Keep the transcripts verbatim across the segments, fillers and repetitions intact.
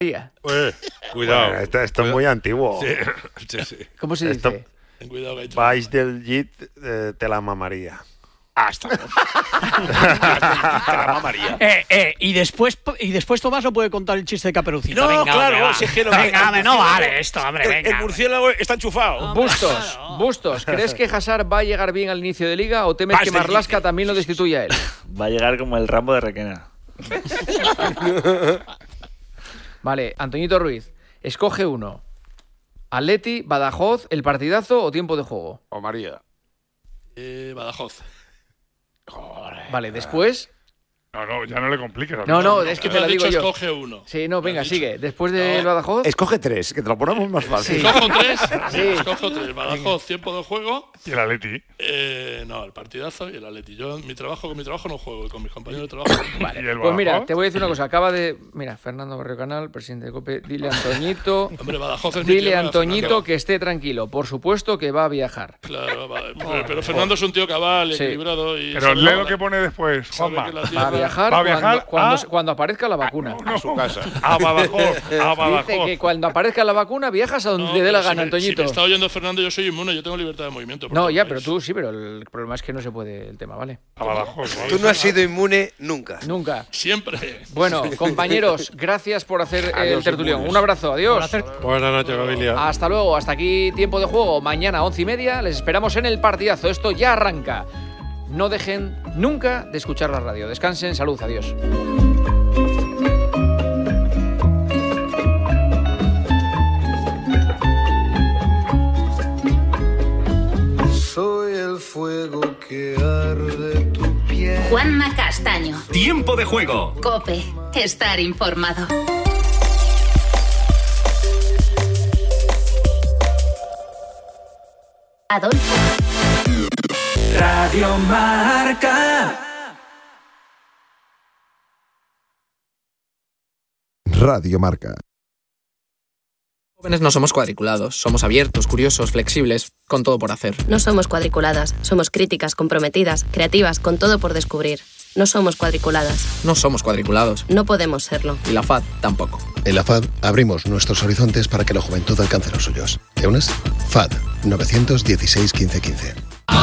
Eh, cuidado. Bueno, esto, esto es muy antiguo. Sí, sí, sí. ¿Cómo se Esto, dice? Ten cuidado que hay vais del Jit, eh, te la mamaría. Hasta. Te la mamaría. Eh, eh, y después y después Tomás no puede contar el chiste de Caperucita. No, venga, claro, hombre, va. si es que no, venga, el hombre, no murciélago- vale esto, hombre, El, venga. el murciélago está enchufado. Bustos, claro. Bustos, ¿crees que Hazard va a llegar bien al inicio de liga o temes Vas que del Marlaska Jit. también lo destituya a él? Va a llegar como el Rambo de Requena. Vale, Antoñito Ruiz, escoge uno. Atleti, Badajoz, el partidazo o tiempo de juego. O María. Eh, Badajoz. Vale, después. No, no, ya no le compliques. No, no, es que te Has lo digo dicho, yo. escoge uno. Sí, no, Me venga, has dicho. sigue. Después del No. Badajoz. Escoge tres, que te lo ponemos más fácil. Sí. ¿Escojo tres? Sí. Escojo tres. Badajoz, tiempo de juego. Y el Atleti. Eh, no, el partidazo y el Atleti. Yo mi trabajo con mi trabajo no juego y con mis compañeros de trabajo. Y el Pues mira, Badajoz. te voy a decir una cosa. Acaba de. Mira, Fernando Barrio Canal, presidente de COPE. Dile a Antoñito. Hombre, Badajoz es mi Dile a tierra, Antoñito Fernando. que esté tranquilo. Por supuesto que va a viajar. Claro, va, pero, pero Fernando es un tío cabal, Sí. equilibrado y. Pero sabe lee la- lo que pone después, sabe Juanma. que la Va a tierra- viajar, Va a viajar cuando, cuando, a- cuando aparezca la vacuna. No, A su casa. A Badajoz. A Badajoz. Dice que cuando aparezca la vacuna viajas a donde No, te dé la pero gana, si me- Si Antoñito. me está oyendo Fernando, yo soy inmune, yo tengo libertad de movimiento. por No, todo el ya, país. pero tú sí, pero el problema es que no se puede el tema, ¿vale? A Badajoz. ¿vale? Tú no has sido inmune nunca. Nunca. Siempre. Bueno, compañeros, gracias por hacer el Adiós, tertulión. inmunes. Un abrazo, adiós. Por hacer- Buenas noches, familia. Hasta luego, hasta aquí tiempo de juego. Mañana once y media les esperamos en el partidazo. Esto ya arranca. No dejen nunca de escuchar la radio. Descansen, salud, adiós. Soy el fuego que arde tu piel. Juanma Castaño. Tiempo de juego. Cope. Estar informado. Adolfo. Radio Marca. Radio Marca. Jóvenes no somos cuadriculados, somos abiertos, curiosos, flexibles, con todo por hacer. No somos cuadriculadas, somos críticas, comprometidas, creativas, con todo por descubrir. No somos cuadriculadas. No somos cuadriculados. No podemos serlo. Y la F A D tampoco. En la F A D abrimos nuestros horizontes para que la juventud alcance los suyos. ¿Te unes? F A D nueve uno seis, quince, quince.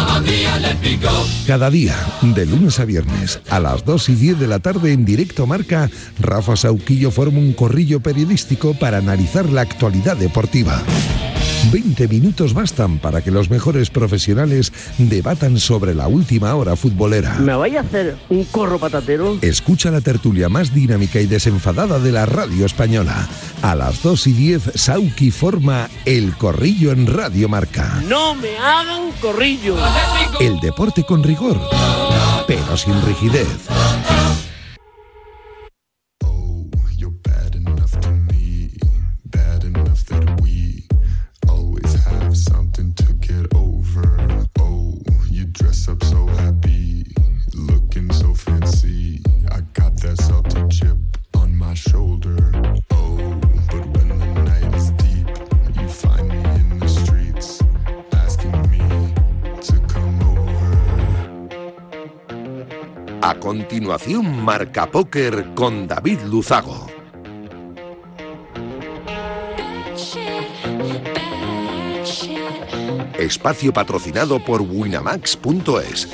Cada día, de lunes a viernes, a las dos y diez de la tarde en Directo Marca, Rafa Sauquillo forma un corrillo periodístico para analizar la actualidad deportiva. veinte minutos bastan para que los mejores profesionales debatan sobre la última hora futbolera. ¿Me vais a hacer un corro patatero? Escucha la tertulia más dinámica y desenfadada de la radio española. A las dos y diez, Sauqui forma El Corrillo en Radio Marca. ¡No me hagan corrillo! El deporte con rigor, pero sin rigidez. Something to get over. Oh, you dress up so happy, looking so fancy. I got that salty chip on my shoulder. Oh, but when the night is deep, you find me in the streets, asking me to come over. A continuación, Marca Póker con David Luzago. Espacio patrocinado por Winamax punto es.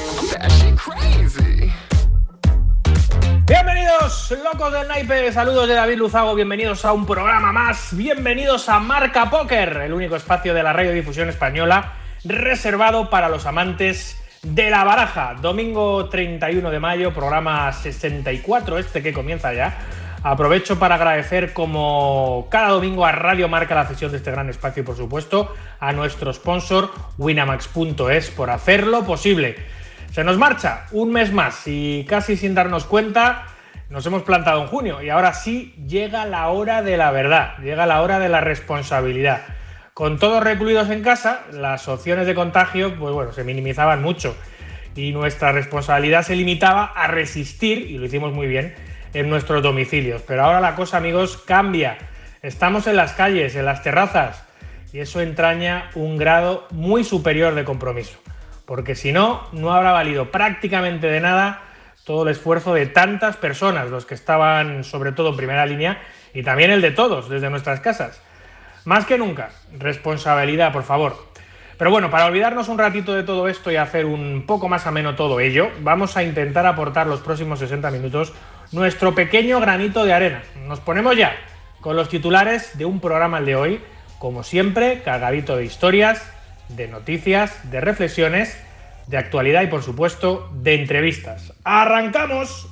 Bienvenidos, locos del naipe, saludos de David Luzago, bienvenidos a un programa más, bienvenidos a Marca Póker, el único espacio de la radiodifusión española reservado para los amantes de la baraja. Domingo treinta y uno de mayo, programa sesenta y cuatro, este que comienza ya. Aprovecho para agradecer como cada domingo a Radio Marca la cesión de este gran espacio y por supuesto a nuestro sponsor Winamax punto es por hacerlo posible. Se nos marcha un mes más y casi sin darnos cuenta nos hemos plantado en junio y ahora sí llega la hora de la verdad, llega la hora de la responsabilidad. Con todos recluidos en casa, las opciones de contagio pues bueno, se minimizaban mucho y nuestra responsabilidad se limitaba a resistir, y lo hicimos muy bien, en nuestros domicilios. Pero ahora la cosa, amigos, cambia. Estamos en las calles, en las terrazas, y eso entraña un grado muy superior de compromiso. Porque si no, no habrá valido prácticamente de nada todo el esfuerzo de tantas personas, los que estaban sobre todo en primera línea y también el de todos desde nuestras casas. Más que nunca, responsabilidad, por favor. Pero bueno, para olvidarnos un ratito de todo esto y hacer un poco más ameno todo ello, vamos a intentar aportar los próximos sesenta minutos nuestro pequeño granito de arena. Nos ponemos ya con los titulares de un programa el de hoy, como siempre, cargadito de historias, de noticias, de reflexiones, de actualidad y, por supuesto, de entrevistas. ¡Arrancamos!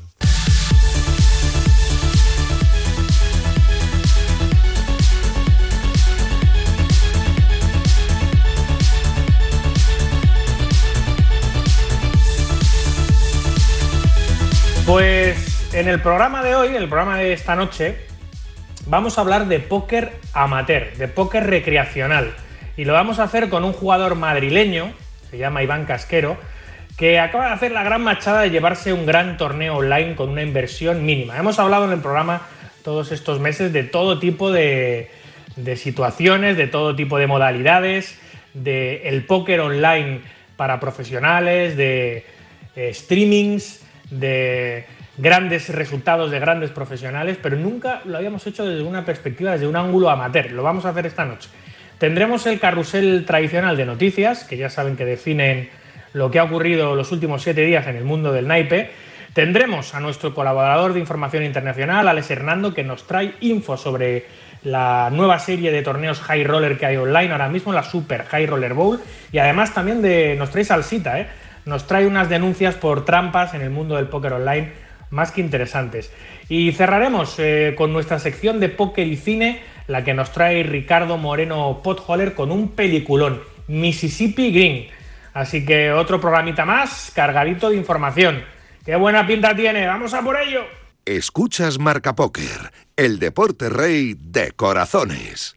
Pues en el programa de hoy, en el programa de esta noche, vamos a hablar de póker amateur, de póker recreacional. Y lo vamos a hacer con un jugador madrileño, se llama Iván Casquero, que acaba de hacer la gran machada de llevarse un gran torneo online con una inversión mínima. Hemos hablado en el programa todos estos meses de todo tipo de, de situaciones, de todo tipo de modalidades, de el póker online para profesionales, de eh, streamings, de grandes resultados de grandes profesionales, pero nunca lo habíamos hecho desde una perspectiva, desde un ángulo amateur. Lo vamos a hacer esta noche. Tendremos el carrusel tradicional de noticias, que ya saben que definen lo que ha ocurrido los últimos siete días en el mundo del naipe. Tendremos a nuestro colaborador de información internacional, Alex Hernando, que nos trae info sobre la nueva serie de torneos High Roller que hay online ahora mismo, la Super High Roller Bowl, y además también de, nos trae salsita, ¿eh? Nos trae unas denuncias por trampas en el mundo del póker online más que interesantes. Y cerraremos eh, con nuestra sección de póker y cine, la que nos trae Ricardo Moreno Potholer con un peliculón, Mississippi Green. Así que otro programita más, cargadito de información. ¡Qué buena pinta tiene! ¡Vamos a por ello! Escuchas Marca Póker, el deporte rey de corazones.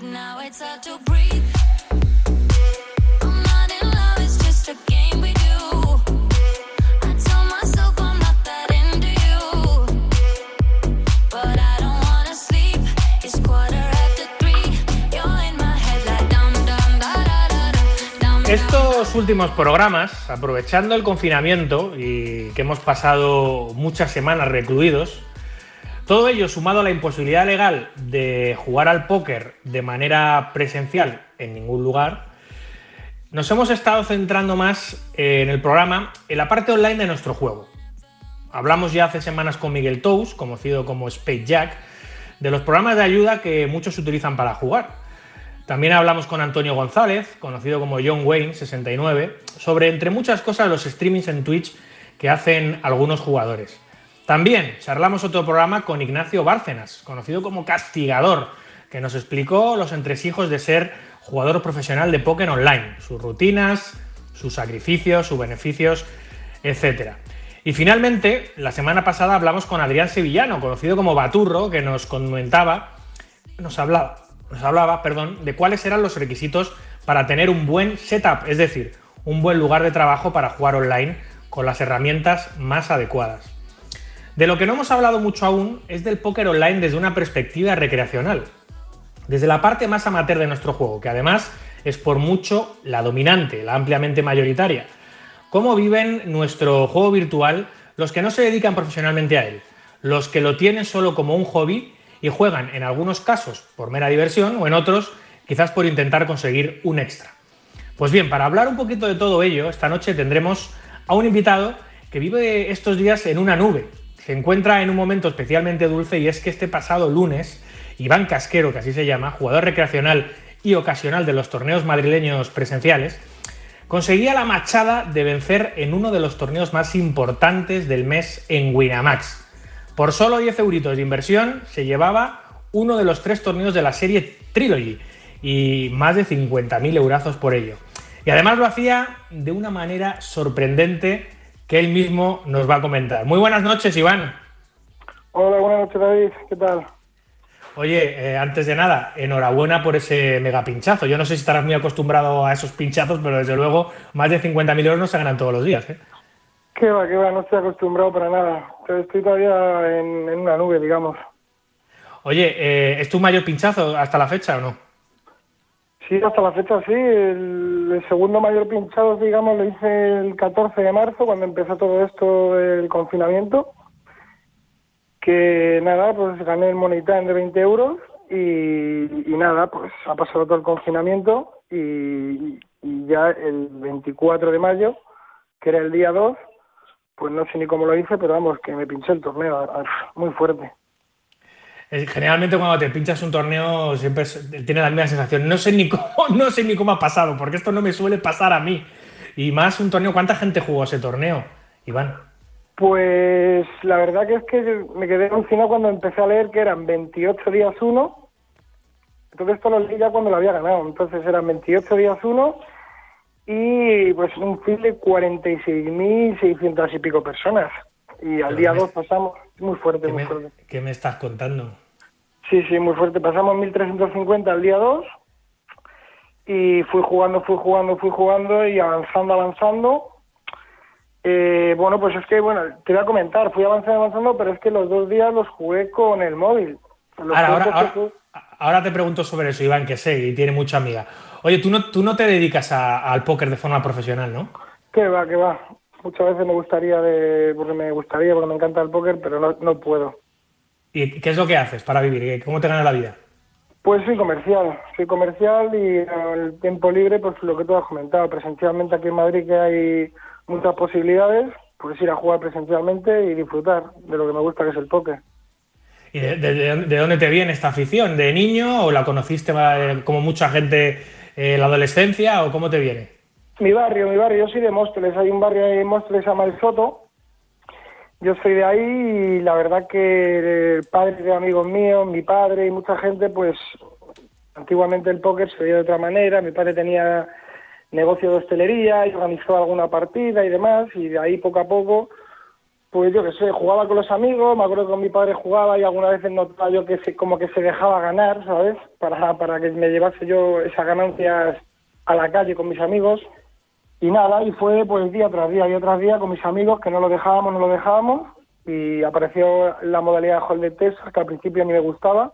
Estos últimos programas, aprovechando el confinamiento y que hemos pasado muchas semanas recluidos, todo ello sumado a la imposibilidad legal de jugar al póker de manera presencial en ningún lugar, nos hemos estado centrando más en el programa en la parte online de nuestro juego. Hablamos ya hace semanas con Miguel Tous, conocido como Space Jack, de los programas de ayuda que muchos utilizan para jugar. También hablamos con Antonio González, conocido como John Wayne sesenta y nueve, sobre, entre muchas cosas, los streamings en Twitch que hacen algunos jugadores. También charlamos otro programa con Ignacio Bárcenas, conocido como Castigador, que nos explicó los entresijos de ser jugador profesional de póker online, sus rutinas, sus sacrificios, sus beneficios, etcétera. Y finalmente, la semana pasada hablamos con Adrián Sevillano, conocido como Baturro, que nos comentaba, nos hablaba, nos hablaba, perdón, de cuáles eran los requisitos para tener un buen setup, es decir, un buen lugar de trabajo para jugar online con las herramientas más adecuadas. De lo que no hemos hablado mucho aún es del póker online desde una perspectiva recreacional, desde la parte más amateur de nuestro juego, que además es por mucho la dominante, la ampliamente mayoritaria. ¿Cómo viven nuestro juego virtual los que no se dedican profesionalmente a él? Los que lo tienen solo como un hobby y juegan en algunos casos por mera diversión o en otros quizás por intentar conseguir un extra. Pues bien, para hablar un poquito de todo ello, esta noche tendremos a un invitado que vive estos días en una nube. Se encuentra en un momento especialmente dulce y es que este pasado lunes, Iván Casquero, que así se llama, jugador recreacional y ocasional de los torneos madrileños presenciales, conseguía la machada de vencer en uno de los torneos más importantes del mes en Winamax. Por solo diez euritos de inversión se llevaba uno de los tres torneos de la serie Trilogy y más de cincuenta mil eurazos por ello. Y además lo hacía de una manera sorprendente que él mismo nos va a comentar. Muy buenas noches, Iván. Hola, buenas noches, David. ¿Qué tal? Oye, eh, antes de nada, enhorabuena por ese mega pinchazo. Yo no sé si estarás muy acostumbrado a esos pinchazos, pero desde luego más de cincuenta mil euros no se ganan todos los días, ¿eh? Qué va, qué va, no estoy acostumbrado para nada. Estoy todavía en, en una nube, digamos. Oye, eh, ¿es tu mayor pinchazo hasta la fecha o no? Sí, hasta la fecha sí. El, el segundo mayor pinchazo, digamos, lo hice el catorce de marzo, cuando empezó todo esto del confinamiento. Que nada, pues gané el Money Time de veinte euros y, y nada, pues ha pasado todo el confinamiento y, y ya el veinticuatro de mayo, que era el día dos, pues no sé ni cómo lo hice, pero vamos, que me pinché el torneo, muy fuerte. Generalmente cuando te pinchas un torneo siempre tienes la misma sensación. No sé ni cómo, no sé ni cómo ha pasado, porque esto no me suele pasar a mí. Y más un torneo, ¿cuánta gente jugó ese torneo, Iván? Pues la verdad que es que me quedé alucinado cuando empecé a leer que eran veintiocho días uno. Entonces esto lo leí ya cuando lo había ganado. Entonces eran veintiocho días uno y pues un field de cuarenta y seis mil seiscientas y pico personas. Y al Pero día dos pasamos, muy fuerte, muy me, fuerte. ¿Qué me estás contando? Sí, sí, muy fuerte. Pasamos mil trescientos cincuenta al día dos y fui jugando, fui jugando, fui jugando y avanzando, avanzando. Eh, bueno, pues es que, bueno, te voy a comentar, fui avanzando, avanzando, pero es que los dos días los jugué con el móvil. Los ahora, ahora, ahora, jugué... ahora te pregunto sobre eso, Iván, que sé, y tiene mucha amiga. Oye, tú no, tú no te dedicas a, al póker de forma profesional, ¿no? Que va, que va. Muchas veces me gustaría, de, porque me gustaría, porque me encanta el póker, pero no, no puedo. ¿Y qué es lo que haces para vivir? ¿Cómo te ganas la vida? Pues soy comercial, soy comercial y el tiempo libre, pues lo que tú has comentado, presencialmente aquí en Madrid que hay muchas posibilidades, pues ir a jugar presencialmente y disfrutar de lo que me gusta, que es el póker. ¿Y de, de, de dónde te viene esta afición? ¿De niño o la conociste eh, como mucha gente en eh, la adolescencia o cómo te viene? Mi barrio, mi barrio, yo soy de Móstoles, hay un barrio en Móstoles, se llama El Soto. Yo soy de ahí y la verdad que el padre de amigos míos, mi padre y mucha gente, pues antiguamente el póker se veía de otra manera. Mi padre tenía negocio de hostelería y organizó alguna partida y demás, y de ahí poco a poco, pues yo qué sé, jugaba con los amigos. Me acuerdo que con mi padre jugaba y algunas veces notaba yo que se, como que se dejaba ganar, ¿sabes? Para, para que me llevase yo esas ganancias a la calle con mis amigos. Y nada, y fue pues día tras día, día tras día con mis amigos, que no lo dejábamos, no lo dejábamos, y apareció la modalidad de Hold'em Texas, que al principio ni me gustaba,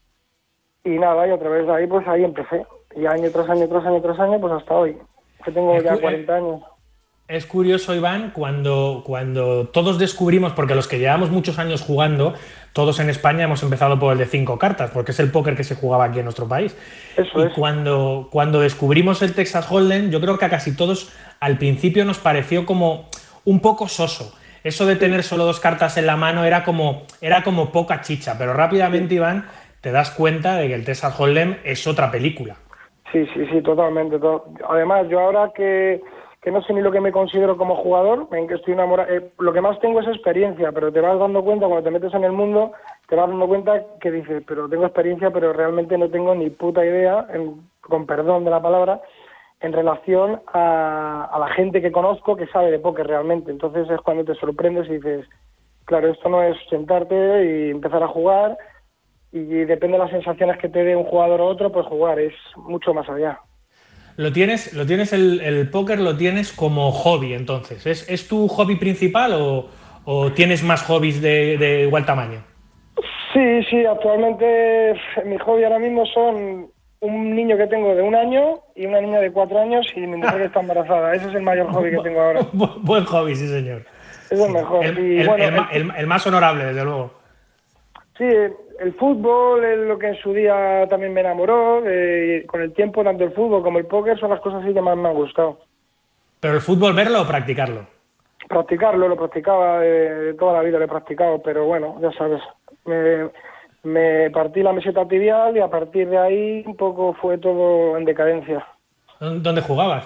y nada, y a través de ahí, pues ahí empecé, y año tras año, tras año, tras año, pues hasta hoy, que tengo ya cuarenta años. Es curioso, Iván, cuando, cuando todos descubrimos, porque los que llevamos muchos años jugando, todos en España hemos empezado por el de cinco cartas, porque es el póker que se jugaba aquí en nuestro país. Eso y es. cuando, cuando descubrimos el Texas Hold'em, yo creo que a casi todos al principio nos pareció como un poco soso. Eso de tener solo dos cartas en la mano era como, era como poca chicha, pero rápidamente, Iván, te das cuenta de que el Texas Hold'em es otra película. Sí, sí, sí, totalmente. Todo. Además, yo ahora que... que no sé ni lo que me considero como jugador, en que estoy enamorado, eh, lo que más tengo es experiencia, pero te vas dando cuenta, cuando te metes en el mundo, te vas dando cuenta que dices, pero tengo experiencia, pero realmente no tengo ni puta idea, en, con perdón de la palabra, en relación a, a la gente que conozco que sabe de póker realmente. Entonces es cuando te sorprendes y dices, claro, esto no es sentarte y empezar a jugar, y depende de las sensaciones que te dé un jugador o otro, pues jugar es mucho más allá. Lo tienes, lo tienes el, el póker lo tienes como hobby, entonces. ¿Es, es tu hobby principal o, o tienes más hobbies de, de igual tamaño? Sí, sí, actualmente mi hobby ahora mismo son un niño que tengo de un año y una niña de cuatro años y mi mujer que está embarazada. Ese es el mayor hobby que tengo ahora. Buen hobby, sí, señor. Es el mejor. El, y, el, bueno, el, el, el más honorable, desde luego. Sí, el fútbol es lo que en su día también me enamoró. Eh, con el tiempo, tanto el fútbol como el póker son las cosas así que más me han gustado. ¿Pero el fútbol verlo o practicarlo? Practicarlo, lo practicaba de, de toda la vida, lo he practicado, pero bueno, ya sabes, me, me partí la meseta tibial y a partir de ahí un poco fue todo en decadencia. ¿Dónde jugabas?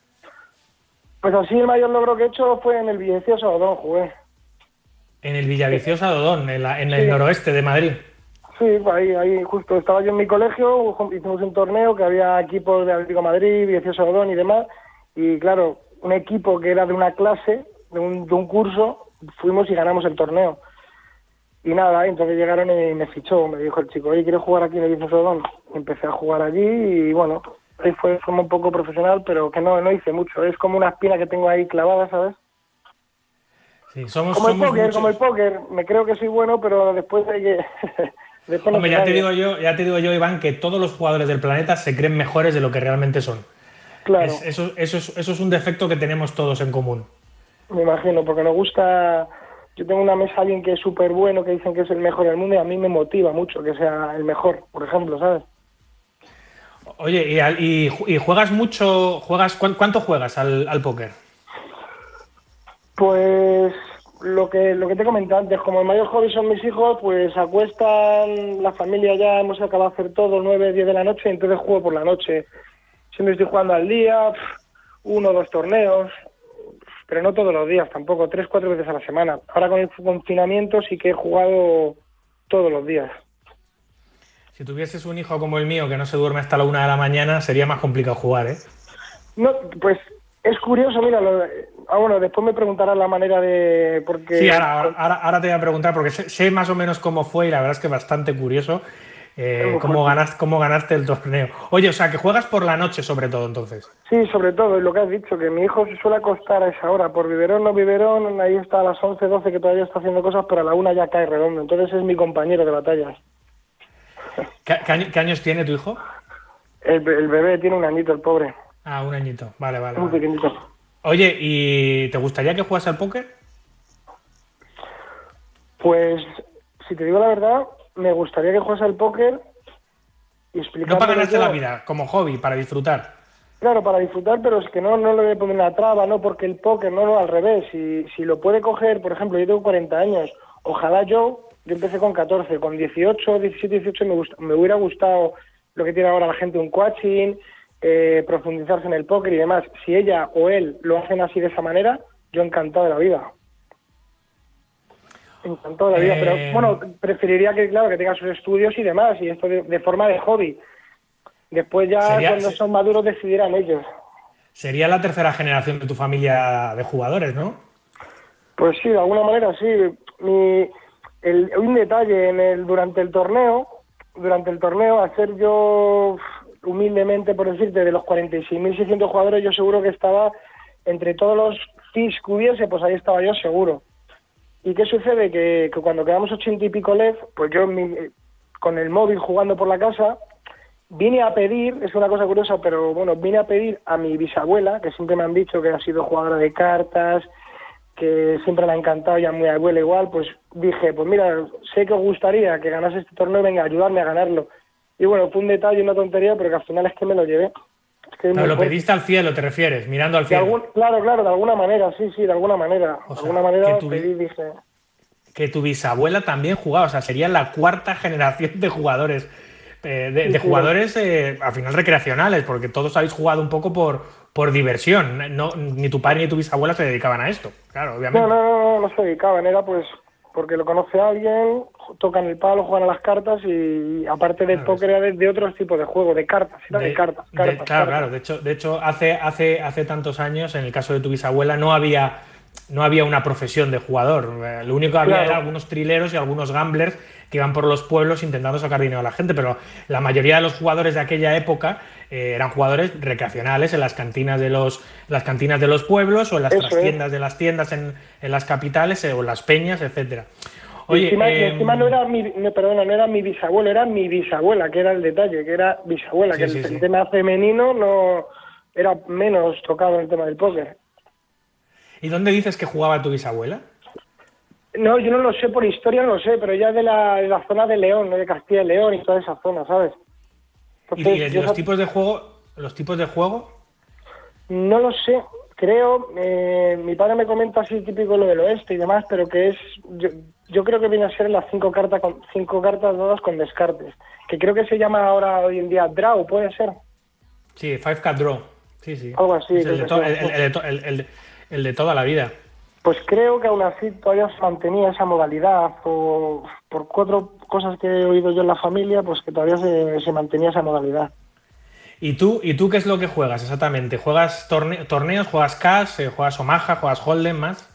Pues así el mayor logro que he hecho fue en el Villaviciosa Odón, jugué. En el Villaviciosa Odón, en, la, en el sí. noroeste de Madrid. Sí, ahí, ahí justo estaba yo en mi colegio, hicimos un torneo que había equipos de Atlético de Madrid, Villaviciosa Odón y demás, y claro, un equipo que era de una clase, de un, de un curso, fuimos y ganamos el torneo. Y nada, entonces llegaron y me fichó, me dijo el chico, oye, ¿quieres jugar aquí en el Villaviciosa Odón? Y empecé a jugar allí y bueno, ahí fue como un poco profesional, pero que no, no hice mucho, es como una espina que tengo ahí clavada, ¿sabes? Sí, somos, como el somos póker, muchos. como el póker, me creo que soy bueno, pero después hay que... después Hombre, no ya te digo yo, ya te digo yo, Iván, que todos los jugadores del planeta se creen mejores de lo que realmente son. Claro. Es, eso, eso, es, eso es un defecto que tenemos todos en común. Me imagino, porque nos gusta yo tengo una mesa alguien que es súper bueno, que dicen que es el mejor del mundo y a mí me motiva mucho que sea el mejor, por ejemplo, ¿sabes? Oye, ¿y, al- y, ju- y juegas mucho? juegas cuán- ¿Cuánto juegas al, al póker? Pues lo que lo que te he comentado antes, como el mayor hobby son mis hijos, pues se acuestan, la familia ya hemos acabado de hacer todo, nueve, diez de la noche, entonces juego por la noche. Siempre estoy jugando al día, pf, uno o dos torneos, pero no todos los días tampoco, tres, cuatro veces a la semana. Ahora con el confinamiento sí que he jugado todos los días. Si tuvieses un hijo como el mío que no se duerme hasta la una de la mañana, sería más complicado jugar, ¿eh? No, pues es curioso, mira, lo, ah, bueno, después me preguntarás la manera de... porque Sí, ahora, ahora, ahora te voy a preguntar, porque sé, sé más o menos cómo fue y la verdad es que es bastante curioso eh, cómo, ganaste, cómo ganaste el torneo. Oye, o sea, que juegas por la noche sobre todo, entonces. Sí, sobre todo, es lo que has dicho, que mi hijo se suele acostar a esa hora, por biberón, no biberón, ahí está a las once, doce que todavía está haciendo cosas, pero a la una ya cae redondo, entonces es mi compañero de batallas. ¿Qué, qué año- qué años tiene tu hijo? El, el bebé tiene un añito, el pobre. Ah, un añito, vale, vale. Muy vale. pequeñito. Oye, ¿y te gustaría que jugase al póker? Pues, si te digo la verdad, me gustaría que juegas al póker y explicar... No para ganarte la vida, como hobby, para disfrutar. Claro, para disfrutar, pero es que no, no le voy a poner una traba, no, porque el póker, no, no, al revés. Si, si lo puede coger, por ejemplo, yo tengo cuarenta años, ojalá yo, yo empecé con catorce, con dieciocho, diecisiete, dieciocho me, gust- me hubiera gustado lo que tiene ahora la gente, un coaching, eh, profundizarse en el póker y demás. Si ella o él lo hacen así de esa manera, yo encantado de la vida. Encantado de la vida, Eh, pero bueno, preferiría que, claro, que tenga sus estudios y demás, y esto de, de forma de hobby. Después ya, Sería- cuando son maduros, decidirán ellos. Sería la tercera generación de tu familia de jugadores, ¿no? Pues sí, de alguna manera sí. Mi, el, un detalle en el durante el torneo, durante el torneo, hacer yo humildemente, por decirte, de los cuarenta y seis mil seiscientos jugadores, yo seguro que estaba entre todos los fees que hubiese, pues ahí estaba yo seguro. ¿Y qué sucede? Que, que cuando quedamos ochenta y pico L E D, pues yo mi- con el móvil jugando por la casa, vine a pedir, es una cosa curiosa, pero bueno, vine a pedir a mi bisabuela, que siempre me han dicho que ha sido jugadora de cartas, que siempre le ha encantado, y a mi abuela igual, pues dije, pues mira, sé que os gustaría que ganase este torneo, venga, ayudarme a ganarlo. Y bueno, fue un detalle, una tontería, pero que al final es que me lo llevé. Es que es Pero muy lo fuerte. pediste al cielo, ¿te refieres? Mirando al De cielo. algún- claro, claro, de alguna manera, sí, sí, de alguna manera. O de sea, alguna manera que tu bi- pedí, dije... Que tu bisabuela también jugaba, o sea, sería la cuarta generación de jugadores, eh, de, Sí, de sí. jugadores eh, al final recreacionales, porque todos habéis jugado un poco por, por diversión. No, ni tu padre ni tu bisabuela se dedicaban a esto, claro, obviamente. No, no, no, no, no se dedicaban, era pues porque lo conoce a alguien, tocan el palo, juegan a las cartas y aparte del póker era de, de otros tipos de juego, de cartas, era de, De- cartas, de- cartas, claro, cartas. claro. De hecho, de hecho hace, hace, hace tantos años, en el caso de tu bisabuela, no había, no había una profesión de jugador. Eh, Lo único que había Claro. era algunos trileros y algunos gamblers que iban por los pueblos intentando sacar dinero a la gente, pero la mayoría de los jugadores de aquella época eh, eran jugadores recreacionales en las cantinas de los, las cantinas de los pueblos o en las Eso es. trastiendas de las tiendas en, en las capitales eh, o en las peñas, etcétera. Y Oye, encima, y eh, encima no era mi, no, perdona, no era mi bisabuelo, era mi bisabuela, que era el detalle, que era bisabuela, Sí, que sí, el, sí. el tema femenino no era menos tocado en el tema del póker. ¿y dónde dices que jugaba tu bisabuela? No, yo no lo sé por historia, no lo sé, pero ya de la, de la zona de León, ¿no? De Castilla y León y toda esa zona, ¿sabes? ¿Y, Entonces, y yo los esa- tipos de juego, los tipos de juego? No lo sé, creo, eh, mi padre me comenta así típico lo del oeste y demás, pero que es, yo, yo creo que viene a ser las cinco cartas con cinco cartas dadas con descartes, que creo que se llama ahora hoy en día draw, puede ser. Sí, five cat draw. Sí, sí. Algo así, Es el, de creo to- que el- sí. el- el de to- el- el- el de toda la vida. Pues creo que aún así todavía se mantenía esa modalidad, o por cuatro cosas que he oído yo en la familia, pues que todavía se, se mantenía esa modalidad. ¿Y tú, ¿Y tú qué es lo que juegas exactamente? ¿Juegas torne- torneos, juegas cash, eh, juegas Omaha, juegas Holden más?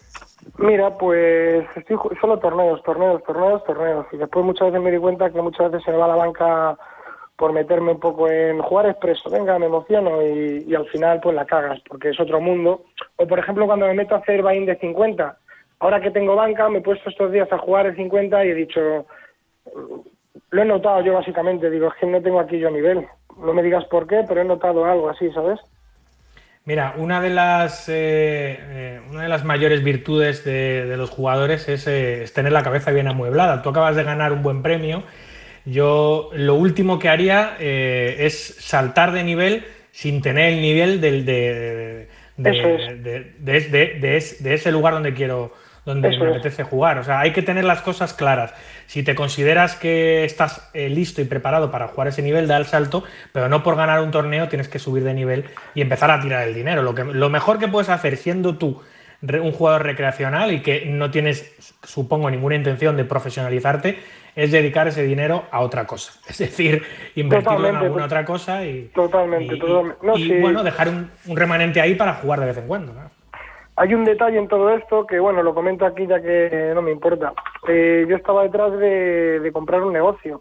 Mira, pues estoy ju- solo torneos, torneos, torneos, torneos. Y después muchas veces me di cuenta que muchas veces se me va la banca por meterme un poco en jugar expreso. Venga, me emociono y, y al final pues la cagas, porque es otro mundo. O por ejemplo cuando me meto a hacer buy-in de cincuenta. Ahora que tengo banca me he puesto estos días a jugar el cincuenta y he dicho... Lo he notado yo básicamente, digo, es que no tengo aquí yo nivel. No me digas por qué, pero he notado algo así, ¿sabes? Mira, una de las eh, eh, una de las mayores virtudes de, de los jugadores es, eh, es tener la cabeza bien amueblada. Tú acabas de ganar un buen premio. Yo lo último que haría eh, es saltar de nivel sin tener el nivel del, de, de, Eso es. de, de, de, de, es- de ese lugar donde quiero, donde Eso me es. apetece jugar. O sea, hay que tener las cosas claras. Si te consideras que estás eh, listo y preparado para jugar ese nivel, da el salto, pero no por ganar un torneo tienes que subir de nivel y empezar a tirar el dinero. Lo, que, lo mejor que puedes hacer siendo tú re- un jugador recreacional y que no tienes, supongo, ninguna intención de profesionalizarte, es dedicar ese dinero a otra cosa. Es decir, invertirlo Totalmente, en alguna to- otra cosa y, Totalmente, y- totalmente. No, y, sí. bueno, dejar un, un remanente ahí para jugar de vez en cuando, ¿no? Hay un detalle en todo esto que, bueno, lo comento aquí ya que no me importa. Eh, yo estaba detrás de, de comprar un negocio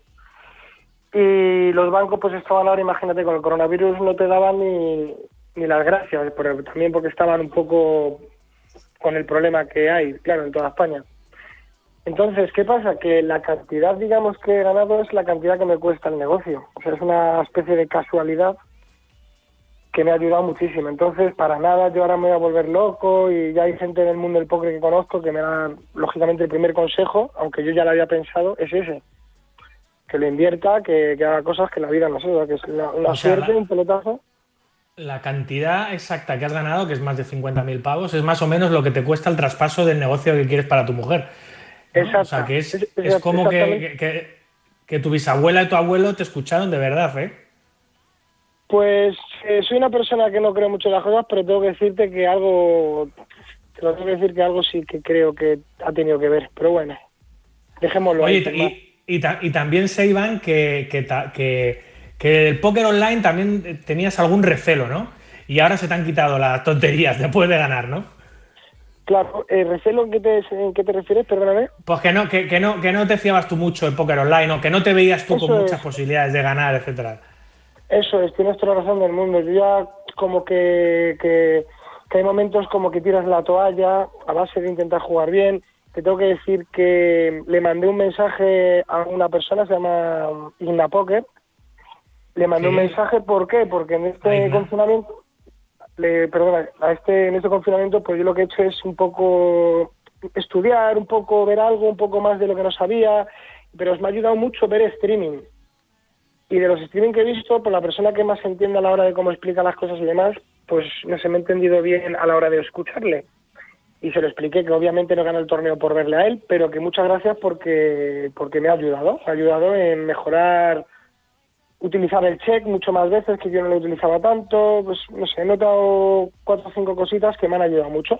y los bancos pues estaban ahora, imagínate, con el coronavirus no te daban ni, ni las gracias, pero también porque estaban un poco con el problema que hay, claro, en toda España. Entonces, ¿qué pasa? Que la cantidad, digamos, que he ganado es la cantidad que me cuesta el negocio. O sea, es una especie de casualidad que me ha ayudado muchísimo. Entonces, para nada, yo ahora me voy a volver loco y ya hay gente del mundo del póker que conozco que me da, lógicamente, el primer consejo, aunque yo ya lo había pensado, es ese. Que lo invierta, que, que haga cosas que la vida no se da, que es una, una O sea, suerte, la- un pelotazo. La cantidad exacta que has ganado, que es más de cincuenta mil pavos, es más o menos lo que te cuesta el traspaso del negocio que quieres para tu mujer, ¿no? Exacto. O sea, que es, Es- es como que, exactamente. que, que- que tu bisabuela y tu abuelo te escucharon de verdad, ¿eh? Pues eh, soy una persona que no creo mucho en las cosas, pero tengo que decirte que algo, te lo tengo que decir que algo sí que creo que ha tenido que ver. Pero bueno, dejémoslo Oye, ahí. sin más. y, y, ta- y también sé, Iván, que, que, ta- que, que el póker online también tenías algún recelo, ¿no? Y ahora se te han quitado las tonterías después de ganar, ¿no? Claro, eh, recelo, ¿en qué te, en qué te refieres? Perdóname. Pues que no, que, que no, que no te fiabas tú mucho del póker online, o que no te veías tú Eso con es. muchas posibilidades de ganar, etcétera. Eso es, tienes toda la razón del mundo. Yo ya como que, que, que hay momentos como que tiras la toalla a base de intentar jugar bien. Te tengo que decir que le mandé un mensaje a una persona, se llama Igna Poker. Le mandé Sí. un mensaje, ¿por qué? Porque en este A Igna. confinamiento, le, perdona, a este, en este confinamiento, pues yo lo que he hecho es un poco estudiar, un poco ver algo, un poco más de lo que no sabía, pero me ha ayudado mucho ver streaming. Y de los streaming que he visto, por la persona que más entiende a la hora de cómo explica las cosas y demás, pues no se me ha entendido bien a la hora de escucharle. Y se lo expliqué que obviamente no gana el torneo por verle a él, pero que muchas gracias porque, porque me ha ayudado. Me ha ayudado en mejorar, utilizar el check mucho más veces, que yo no lo utilizaba tanto. Pues no sé, he notado cuatro o cinco cositas que me han ayudado mucho.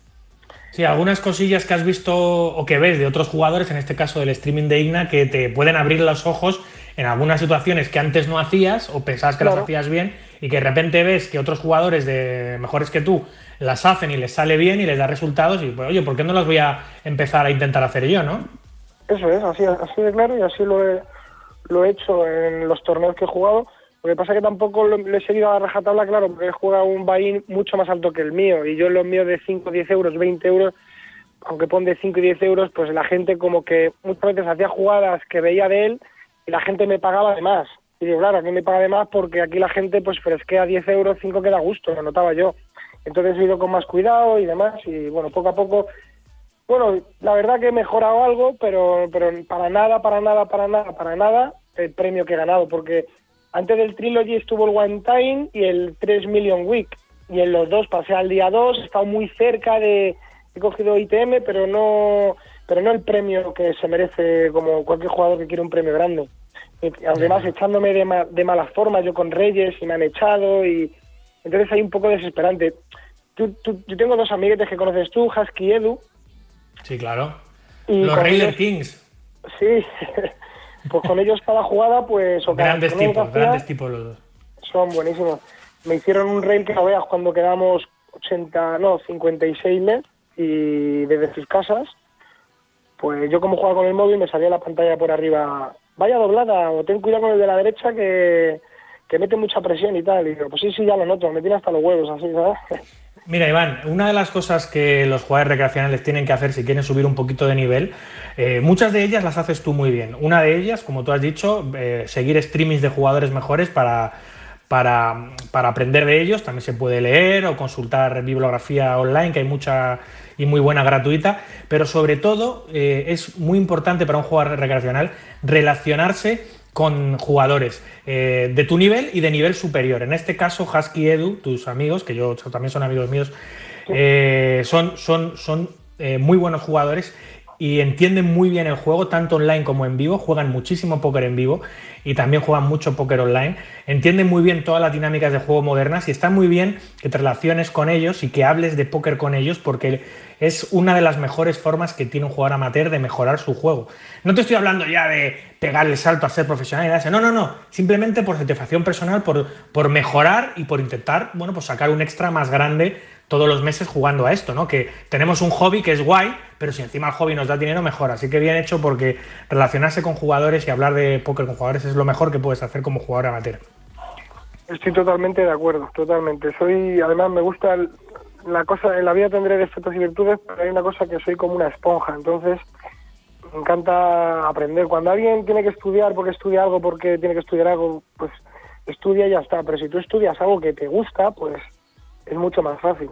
Sí, algunas cosillas que has visto o que ves de otros jugadores, en este caso del streaming de Igna, que te pueden abrir los ojos en algunas situaciones que antes no hacías o pensabas que Claro. las hacías bien y que de repente ves que otros jugadores de mejores que tú las hacen y les sale bien y les da resultados y pues oye, ¿por qué no las voy a empezar a intentar hacer yo, no? Eso es, así, así de claro, y así lo he, lo he hecho en los torneos que he jugado. Lo que pasa es que tampoco lo, lo he seguido a rajatabla, claro, porque he jugado un buy-in mucho más alto que el mío, y yo en los míos de cinco, diez euros, veinte euros, aunque pon de cinco y diez euros, pues la gente como que muchas veces hacía jugadas que veía de él y la gente me pagaba de más. Y digo, claro, aquí me paga de más porque aquí la gente pues fresquea diez euros, cinco que da gusto, lo notaba yo. Entonces he ido con más cuidado y demás, y bueno, poco a poco, bueno, la verdad que he mejorado algo, pero, pero para nada, para nada, para nada, para nada el premio que he ganado, porque antes del Trilogy estuvo el One Time y el tres Million Week, y en los dos pasé al día dos, he estado muy cerca de, he cogido I T M, pero no, pero no el premio que se merece como cualquier jugador que quiere un premio grande. Y además echándome de, ma, de mala forma, yo con Reyes, y me han echado, y entonces hay un poco desesperante. Tú, tú, yo tengo dos amiguetes que conoces tú, Husky y Edu. Sí, claro. Y Los con Raider ellos- Kings. Sí, pues con ellos cada jugada, pues... o cada Grandes torneo que tipos, hacía, grandes tipos los dos. son buenísimos. Me hicieron un rail que no veas cuando quedamos ochenta, no, cincuenta y seis mes, y desde sus casas, pues yo como jugaba con el móvil me salía la pantalla por arriba, vaya doblada, o ten cuidado con el de la derecha que, que mete mucha presión y tal. Y digo, pues sí, sí, ya lo noto, me tiene hasta los huevos así, ¿sabes? Mira, Iván, una de las cosas que los jugadores recreacionales tienen que hacer si quieren subir un poquito de nivel, eh, muchas de ellas las haces tú muy bien. Una de ellas, como tú has dicho, eh, seguir streamings de jugadores mejores para, para, para aprender de ellos. También se puede leer o consultar bibliografía online, que hay mucha y muy buena gratuita, pero sobre todo eh, es muy importante para un jugador recreacional relacionarse con jugadores eh, de tu nivel y de nivel superior. En este caso, Husky Edu, tus amigos, que yo también son amigos míos, eh, son, son, son eh, muy buenos jugadores y entienden muy bien el juego, tanto online como en vivo. Juegan muchísimo póker en vivo y también juegan mucho póker online. Entienden muy bien todas las dinámicas de juego modernas y está muy bien que te relaciones con ellos y que hables de póker con ellos, porque es una de las mejores formas que tiene un jugador amateur de mejorar su juego. No te estoy hablando ya de pegar el salto a ser profesional y darse, no, no, no, simplemente por satisfacción personal, por, por mejorar y por intentar, bueno, pues sacar un extra más grande todos los meses jugando a esto, ¿no? Que tenemos un hobby que es guay, pero si encima el hobby nos da dinero, mejor. Así que bien hecho, porque relacionarse con jugadores y hablar de póker con jugadores es lo mejor que puedes hacer como jugador amateur. Estoy totalmente de acuerdo, totalmente. Soy, además me gusta el, la cosa, en la vida tendré defectos y virtudes, pero hay una cosa que soy como una esponja, entonces me encanta aprender. Cuando alguien tiene que estudiar porque estudia algo, porque tiene que estudiar algo, pues estudia y ya está. Pero si tú estudias algo que te gusta, pues es mucho más fácil.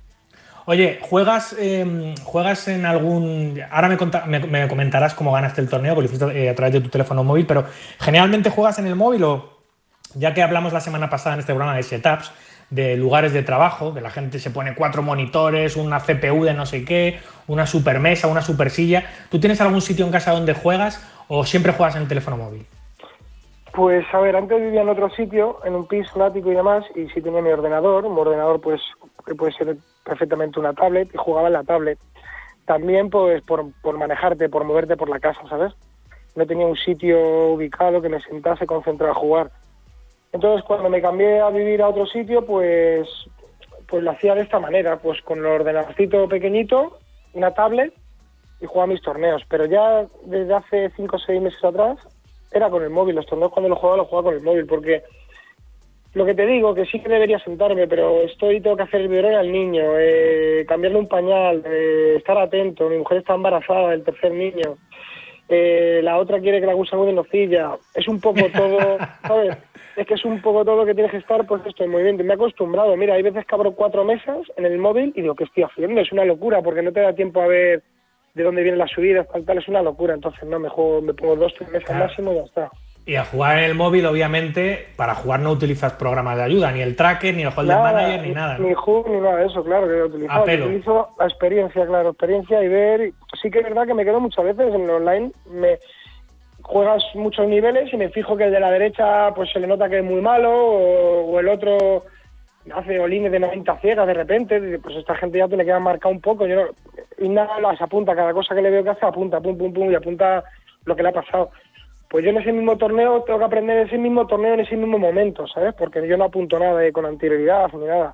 Oye, ¿juegas eh, juegas en algún...? Ahora me, conta, me, me comentarás cómo ganaste el torneo, porque lo hiciste eh, a través de tu teléfono móvil, pero ¿generalmente juegas en el móvil o, ya que hablamos la semana pasada en este programa de setups, de lugares de trabajo, que la gente se pone cuatro monitores, una C P U de no sé qué, una super mesa, una super silla, ¿tú tienes algún sitio en casa donde juegas o siempre juegas en el teléfono móvil? Pues a ver, antes vivía en otro sitio, en un piso, un ático y demás, y sí tenía mi ordenador, un ordenador pues que puede ser perfectamente una tablet, y jugaba en la tablet. También pues por, por manejarte, por moverte por la casa, ¿sabes? No tenía un sitio ubicado que me sentase concentrado a jugar. Entonces cuando me cambié a vivir a otro sitio, pues pues lo hacía de esta manera, pues con el ordenadorcito pequeñito, una tablet, y jugaba mis torneos. Pero ya desde hace cinco o seis meses atrás era con el móvil. Los torneos cuando los jugaba, los jugaba con el móvil, porque lo que te digo, que sí que debería sentarme, pero estoy, tengo que hacer el biberón al niño, eh, cambiarle un pañal, eh, estar atento. Mi mujer está embarazada del tercer niño, eh, la otra quiere que la gusa muy de nocilla. Es un poco todo, ¿sabes? Es que es un poco todo que tienes que estar, pues esto, en movimiento. Me he acostumbrado. Mira, hay veces que abro cuatro mesas en el móvil y digo, ¿qué estoy haciendo? Es una locura, porque no te da tiempo a ver de dónde vienen las subidas, tal, tal. Es una locura. Entonces, no, me juego, me pongo dos, tres mesas claro. máximo y ya está. Y a jugar en el móvil, obviamente, para jugar no utilizas programas de ayuda, ni el tracker, ni el Holder Manager, ni nada, ¿no? Ni H U D, ni nada de eso, claro, que lo utilizo. Utilizo la experiencia, claro, experiencia y ver. Sí que es verdad que me quedo muchas veces en el online, me juegas muchos niveles y me fijo que el de la derecha pues se le nota que es muy malo, o, o el otro hace olines de noventa ciegas de repente, pues esta gente ya te le queda marcado un poco. Yo no, y nada, se apunta, cada cosa que le veo que hace, apunta, pum, pum, pum, y apunta lo que le ha pasado. Pues yo en ese mismo torneo tengo que aprender en ese mismo torneo, en ese mismo momento, ¿sabes? Porque yo no apunto nada de, con anterioridad ni nada.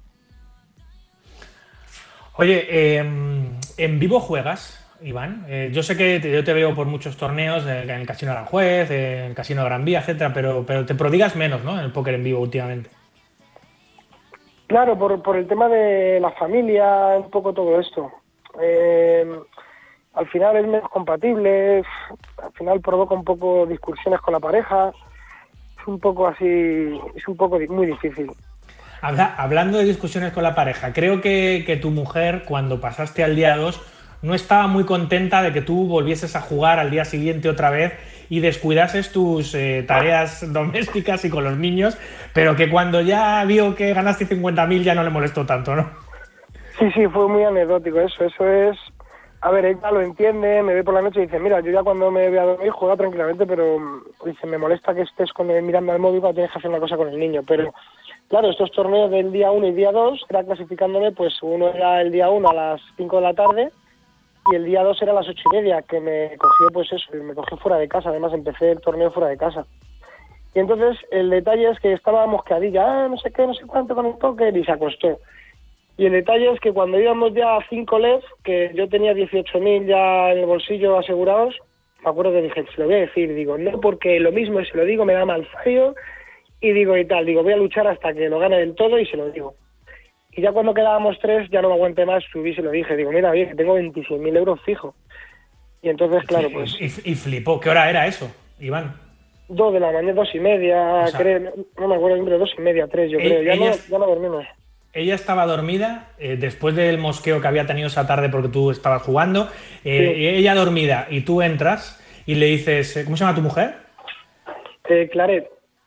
Oye, eh, ¿en vivo juegas, Iván? Eh, yo sé que te, yo te veo por muchos torneos, en el Casino Aranjuez, en el Casino Gran Vía, etcétera, pero, pero te prodigas menos, ¿no?, en el póker en vivo últimamente. Claro, por, por el tema de la familia, un poco todo esto. Eh... Al final es menos compatible, al final provoca un poco discusiones con la pareja, es un poco así, es un poco muy difícil. Habla, hablando de discusiones con la pareja, creo que, que tu mujer, cuando pasaste al día dos, no estaba muy contenta de que tú volvieses a jugar al día siguiente otra vez y descuidases tus eh, tareas domésticas y con los niños, pero que cuando ya vio que ganaste cincuenta mil ya no le molestó tanto, ¿no? Sí, sí, fue muy anecdótico eso, eso es... A ver, ella lo entiende, me ve por la noche y dice, mira, yo ya cuando me voy a dormir juega tranquilamente, pero dice, me molesta que estés con el, mirando al móvil cuando tienes que hacer una cosa con el niño. Pero, claro, estos torneos del día uno y día dos, era clasificándome, pues uno era el día uno a las cinco de la tarde y el día dos era a las ocho y media, que me cogió, pues eso, me cogió fuera de casa. Además, empecé el torneo fuera de casa. Y entonces, el detalle es que estaba mosqueadilla, ah, no sé qué, no sé cuánto con el póker, y se acostó. Y el detalle es que cuando íbamos ya a cinco L E F, que yo tenía dieciocho mil ya en el bolsillo asegurados, me acuerdo que dije, se lo voy a decir, digo, no, porque lo mismo, y se lo digo, me da mal fallo, y digo, y tal, digo, voy a luchar hasta que lo gane del todo, y se lo digo. Y ya cuando quedábamos tres, ya no me aguanté más, subí y se lo dije, digo, mira, bien, que tengo veintiséis mil euros fijo. Y entonces, claro, pues... Y, y, y flipó, ¿qué hora era eso, Iván? dos de la mañana, dos y media, O sea, creo, no me acuerdo, hombre, dos y media, tres, yo e- creo. Ya, ella- no, ya no dormimos. Ella estaba dormida eh, después del mosqueo que había tenido esa tarde porque tú estabas jugando. eh, Sí. Ella dormida y tú entras y le dices, eh, ¿cómo se llama tu mujer? Eh, Claret.